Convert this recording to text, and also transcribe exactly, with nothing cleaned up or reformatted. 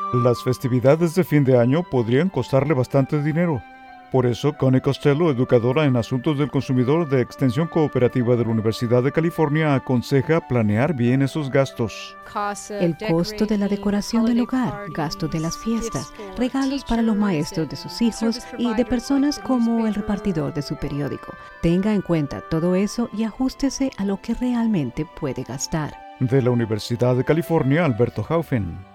Las festividades de fin de año podrían costarle bastante dinero. Por eso, Connie Costello, educadora en asuntos del consumidor de Extensión Cooperativa de la Universidad de California, aconseja planear bien esos gastos. El costo de la decoración del hogar, gastos de las fiestas, regalos para los maestros de sus hijos y de personas como el repartidor de su periódico. Tenga en cuenta todo eso y ajústese a lo que realmente puede gastar. De la Universidad de California, Alberto Haufen.